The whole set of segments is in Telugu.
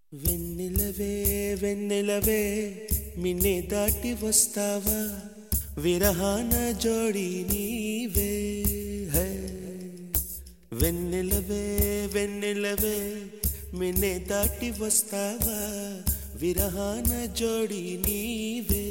వెన్నెలవే వెన్నెలవే మిన్నే దాటి వస్తావా విరహాన జోడి నీవే హై వెన్నెలవే వెన్నెలవే మిన్నే దాటి వస్తావా విరహాన జోడి నీవే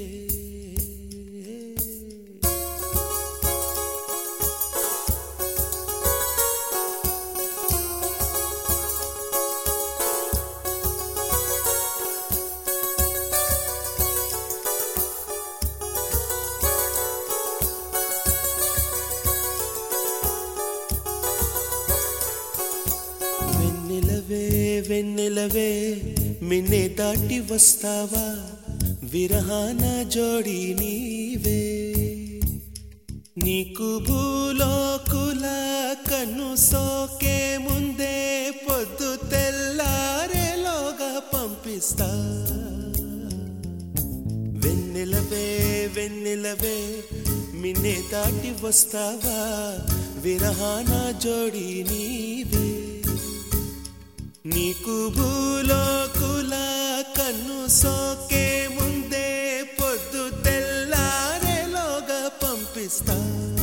వెన్నెలవే వెన్నెలవే మిన్నే దాటి వస్తావా విరహాన జోడి నీవే నీకు భూలోకుల కన్ను సోకే ముందే పొద్దు తెల్లారేలోగా పంపిస్తా వెన్నెలవే వెన్నెలవే మిన్నే దాటి వస్తావా విరహాన జోడి నీవే నీకు భూలోకుల కన్ను సోకే ముందే పొద్దు తెల్లారేలోగా పంపిస్తా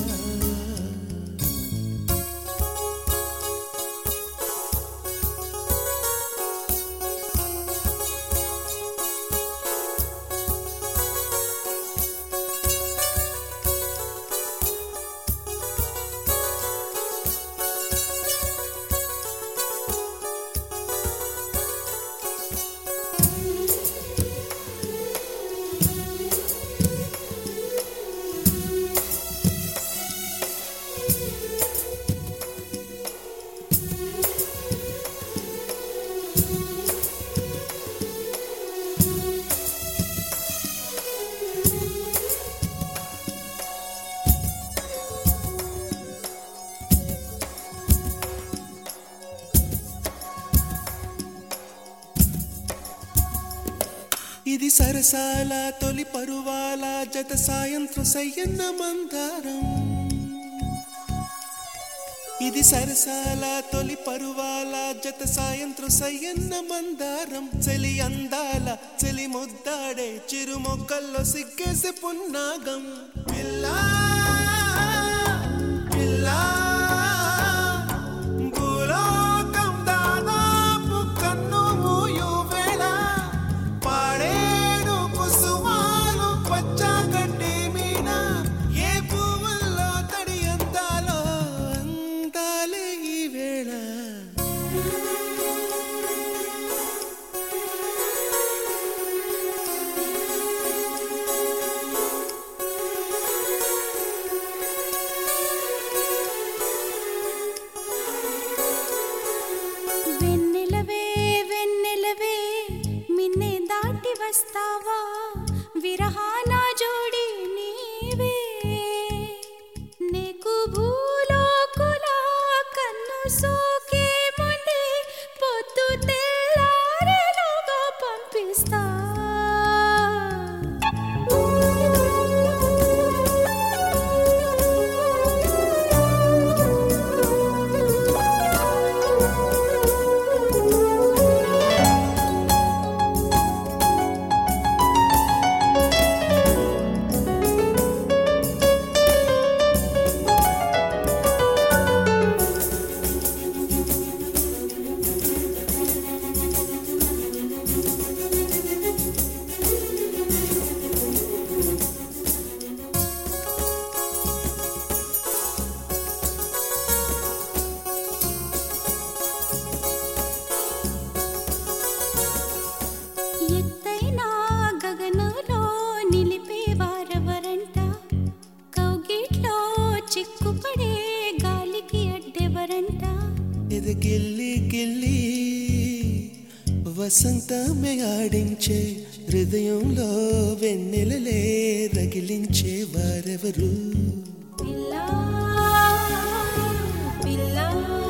ఇది సరసాల తొలి పరువాల జత సాయంత్రం సయ్యన్న మందారం ఇది సరసాల తొలి పరువాల జత సాయంత్రం సయ్యన్న మందారం చలి అందాల చలి ముద్దాడే చిరు మొక్కల్లో సిగ్గేసి పున్నాగం పిల్లా పిల్లా వస్తావా విరహాన జోడి నీవే నీకు భూలోకుల కన్ను సోకే ముందే పొద్దు తెల్లారేలోగా పంపిస్తా ఎత్తైనా గగనంలో నిలిపే వారెవరంట కౌగిట్లో చిక్కుపడే గాలికి అడ్డెవరంట ఇది గిల్లి గిల్లి వసంతమే ఆడించే హృదయంలో వెన్నెలలే రగిలించే వారెవరు పిల్లా పిల్లా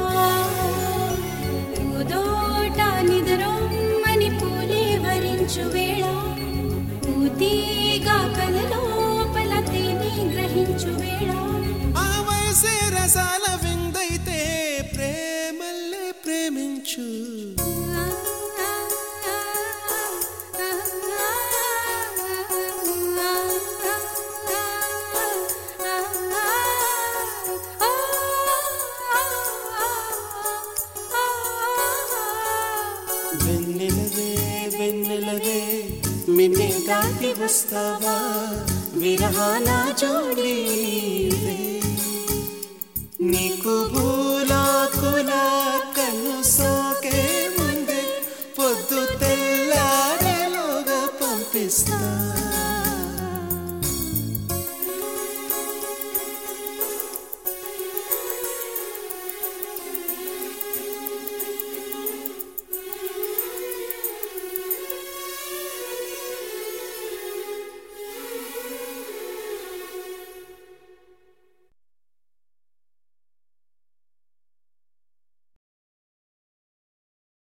ఉదోట నిద్రొమ్మని పూలే వరించు వేళ పూతీగా కలలోపల తేని గ్రహించు వేళ ఆ వయసే రసాల విందైతే ప్రేమల్లే ప్రేమించు వెన్నెలవే వెన్నెలవే మిన్నే దాటి వస్తావా విరహాల జోడీవే నీకు